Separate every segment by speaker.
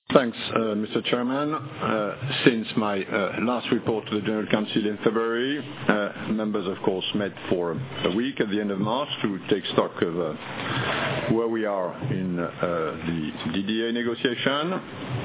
Speaker 1: Thanks, Mr. Chairman. Since my last report to the General Council in February, members, of course, met for a week at the end of March to take stock of where we are in the DDA negotiation.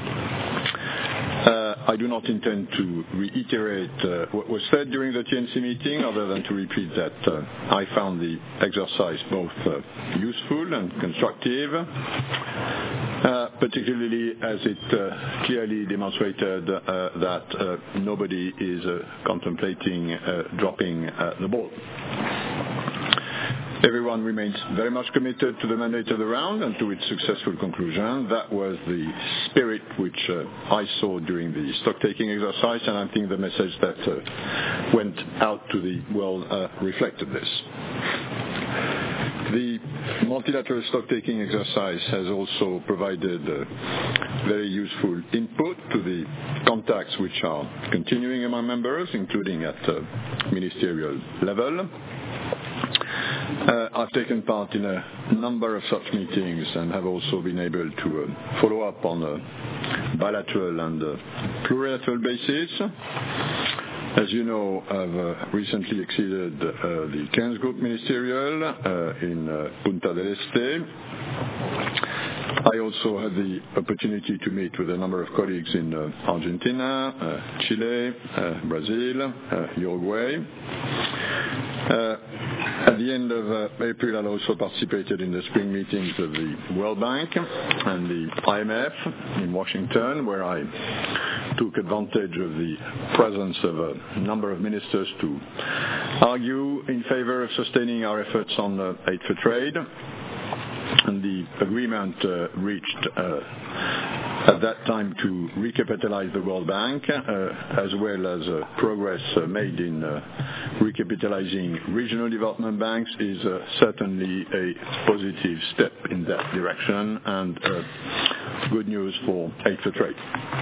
Speaker 1: I do not intend to reiterate what was said during the TNC meeting, other than to repeat that I found the exercise both useful and constructive, particularly as it clearly demonstrated that nobody is contemplating dropping the ball. Everyone remains very much committed to the mandate of the round and to its successful conclusion. That was the spirit which I saw during the stock-taking exercise, and I think the message that went out to the world reflected this. The multilateral stock-taking exercise has also provided very useful input to the contacts which are continuing among members, including at ministerial level. I've taken part in a number of such meetings and have also been able to follow up on a bilateral and plurilateral basis. As you know, I've recently exceeded the Keynes Group Ministerial in Punta del Este. I also had the opportunity to meet with a number of colleagues in Argentina, Chile, Brazil, Uruguay. At the end of April, I also participated in the spring meetings of the World Bank and the IMF in Washington, where I took advantage of the presence of a number of ministers to argue in favor of sustaining our efforts on aid for trade. And the agreement reached at that time to recapitalize the World Bank, as well as progress made in recapitalizing regional development banks, is certainly a positive step in that direction and good news for aid for trade.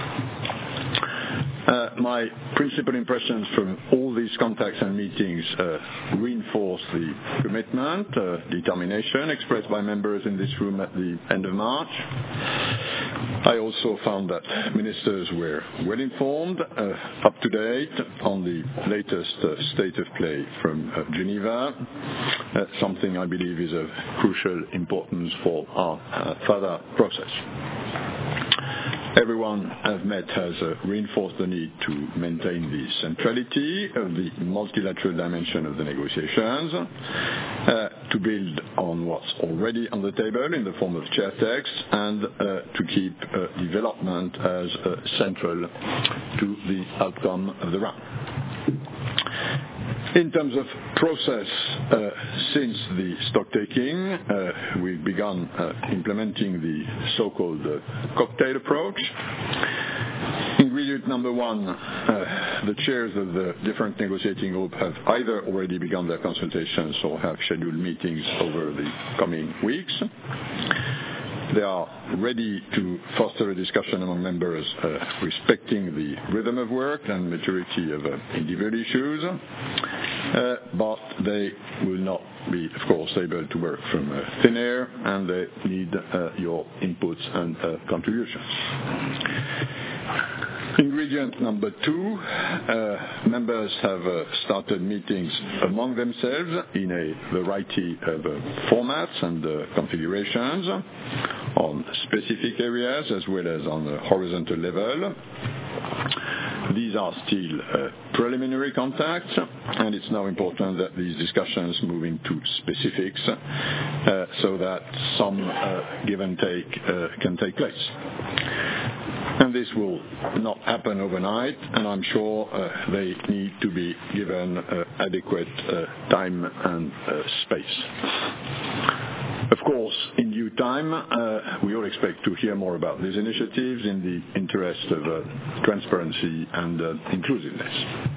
Speaker 1: My principal impressions from all these contacts and meetings reinforce the commitment, determination expressed by members in this room at the end of March. I also found that ministers were well informed, up to date on the latest state of play from Geneva, something I believe is of crucial importance for our further process. Everyone I've met has reinforced the need to maintain the centrality of the multilateral dimension of the negotiations, to build on what's already on the table in the form of chair text, and to keep development as central to the outcome of the round. In terms of process, since the stock-taking, we've begun implementing the so-called cocktail approach. Ingredient number one, the chairs of the different negotiating groups have either already begun their consultations or have scheduled meetings over the coming weeks. They are ready to foster a discussion among members respecting the rhythm of work and maturity of individual issues, but they will not be, of course, able to work from thin air, and they need your inputs and contributions. Ingredient number two, members have started meetings among themselves in a variety of formats and configurations on specific areas as well as on the horizontal level. These are still preliminary contacts, and it's now important that these discussions move into specifics so that some give and take can take place. And this will not happen overnight, and I'm sure they need to be given adequate time and space. Of course, in due time, we all expect to hear more about these initiatives in the interest of transparency and inclusiveness.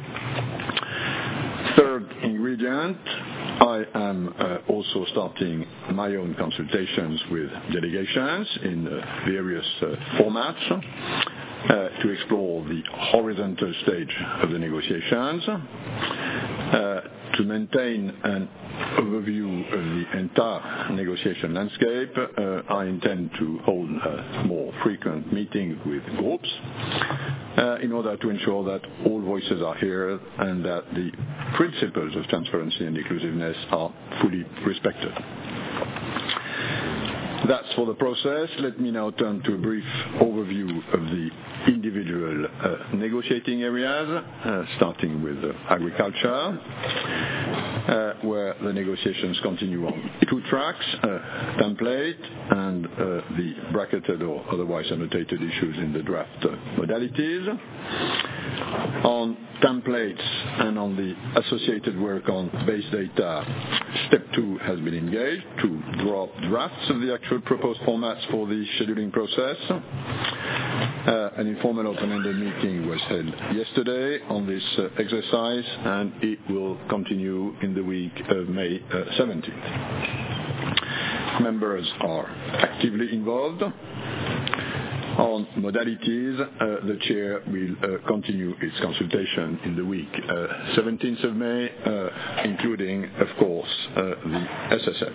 Speaker 1: Third ingredient, I am also starting my own consultations with delegations in various formats to explore the horizontal stage of the negotiations, To maintain an overview of the entire negotiation landscape, I intend to hold more frequent meetings with groups in order to ensure that all voices are heard and that the principles of transparency and inclusiveness are fully respected. That's for the process. Let me now turn to a brief overview of the individual negotiating areas, starting with agriculture, where the negotiations continue on 2 tracks, template and the bracketed or otherwise annotated issues in the draft modalities. On templates and on the associated work on base data, step 2 has been engaged to draw up drafts of the actual proposed formats for the scheduling process. An informal open-ended meeting was held yesterday on this exercise, and it will continue in the week of May 17th. Members are actively involved. On modalities, the chair will continue its consultation in the week 17th of May, including, of course, the SSM.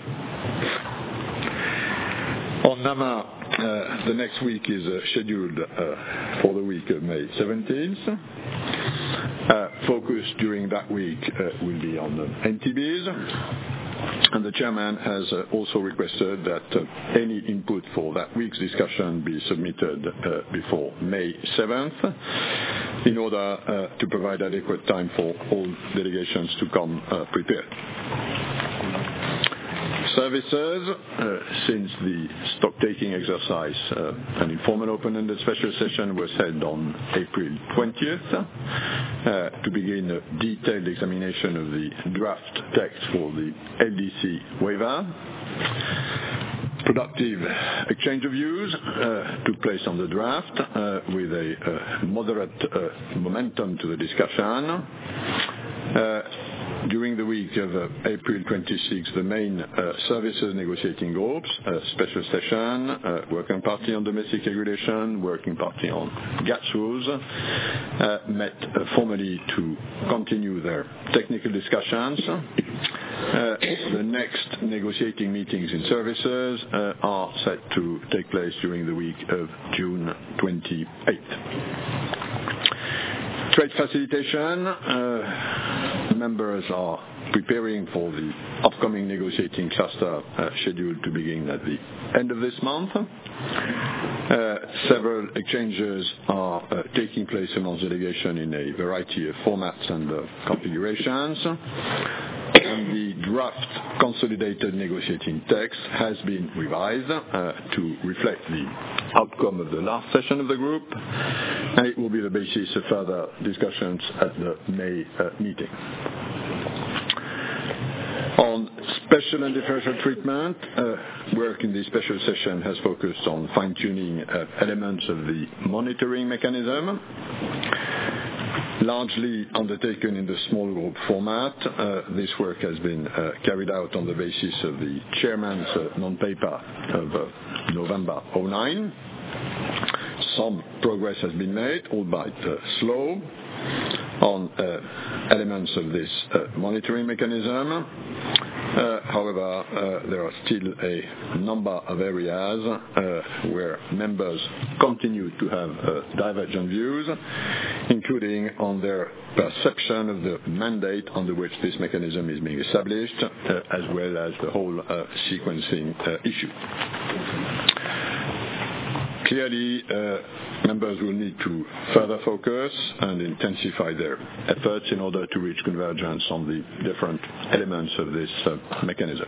Speaker 1: On NAMA, the next week is scheduled for the week of May 17th. Focus during that week will be on the NTBs. And the chairman has also requested that any input for that week's discussion be submitted before May 7th in order to provide adequate time for all delegations to come prepared. Services, since the stock-taking exercise, an informal open-ended special session was held on April 20th to begin a detailed examination of the draft text for the LDC waiver. Productive exchange of views took place on the draft with a moderate momentum to the discussion. During the week of April 26, the main services negotiating groups, special session, working party on domestic regulation, working party on gas rules, met formally to continue their technical discussions. The next negotiating meetings in services are set to take place during the week of June 28th. Trade facilitation. Members are preparing for the upcoming negotiating cluster scheduled to begin at the end of this month. Several exchanges are taking place amongst delegation in a variety of formats and configurations. And the draft consolidated negotiating text has been revised to reflect the outcome of the last session of the group, and it will be the basis of further discussions at the May meeting. On special and differential treatment, work in the special session has focused on fine-tuning elements of the monitoring mechanism. Largely undertaken in the small group format, this work has been carried out on the basis of the chairman's non-paper of November 2009. Some progress has been made, albeit slow, on elements of this monitoring mechanism. However, there are still a number of areas where members continue to have divergent views, including on their perception of the mandate under which this mechanism is being established, as well as the whole sequencing issue. Clearly, members will need to further focus and intensify their efforts in order to reach convergence on the different elements of this mechanism.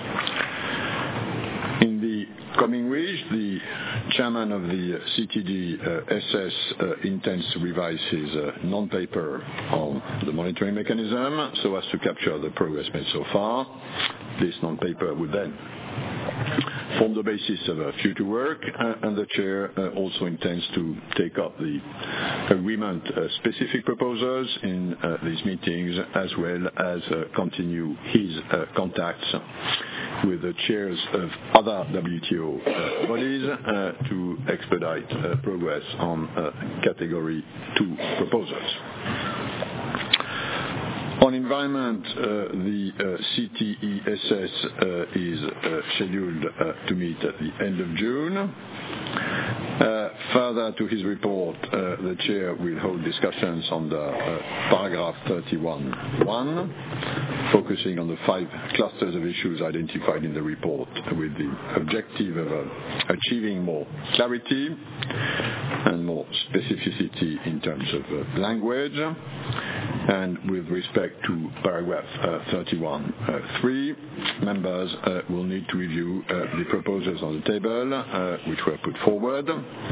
Speaker 1: In the coming weeks, the chairman of the CTD SS intends to revise his non-paper on the monitoring mechanism so as to capture the progress made so far. This non-paper would then form the basis of future work, and the chair also intends to take up the agreement-specific proposals in these meetings, as well as continue his contacts with the chairs of other WTO bodies to expedite progress on Category 2 proposals. On environment, the CTESS is scheduled to meet at the end of June. Further to his report, the Chair will hold discussions on the paragraph 31.1, focusing on the 5 clusters of issues identified in the report with the objective of achieving more clarity and more specificity in terms of language. And with respect to paragraph 31.3, members will need to review the proposals on the table, which were put forward.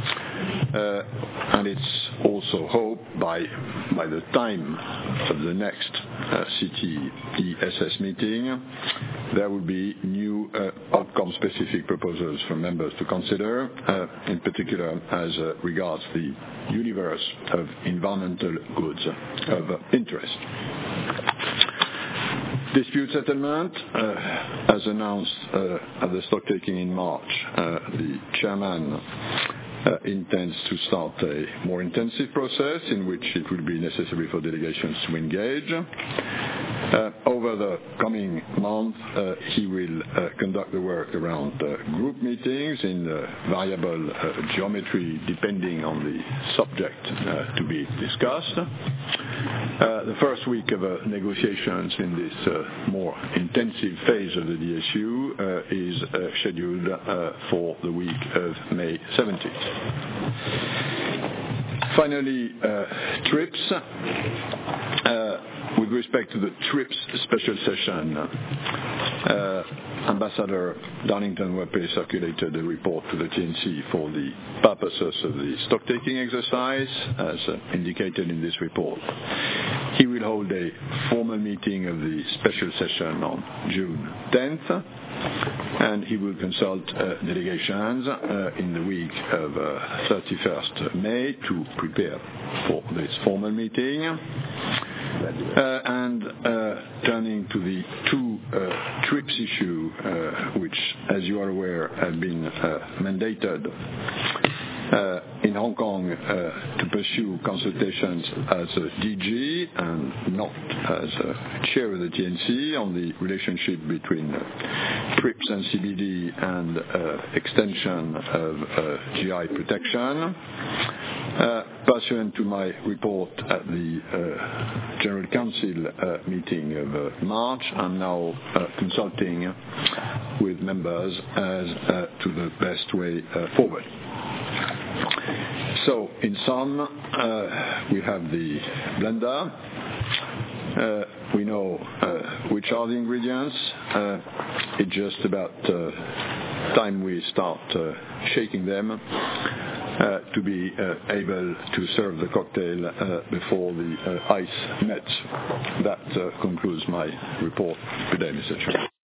Speaker 1: And it's also hoped by the time of the next CTESS meeting, there will be new outcome-specific proposals for members to consider, in particular as regards the universe of environmental goods of interest. Dispute settlement, as announced at the stocktaking in March, the chairman intends to start a more intensive process in which it will be necessary for delegations to engage. Over the coming month, he will conduct the work around group meetings in variable geometry depending on the subject to be discussed. The first week of negotiations in this more intensive phase of the DSU is scheduled for the week of May 17th. Finally, TRIPS. With respect to the TRIPS special session, Ambassador Darlington-Wapé circulated a report to the TNC for the purposes of the stocktaking exercise, as indicated in this report. He will hold a formal meeting of the special session on June 10th, and he will consult delegations in the week of 31st May to prepare for this formal meeting. And turning to the 2 TRIPS issue, which, as you are aware, have been mandated in Hong Kong to pursue consultations as a DG and not as a chair of the TNC on the relationship between TRIPS and CBD and extension of GI protection. Pursuant to my report at the General Council meeting of March, I'm now consulting with members as to the best way forward. So, in sum, we have the blender. We know which are the ingredients. It's just about time we start shaking them to be able to serve the cocktail before the ice melts. That concludes my report today, Mr. Chairman.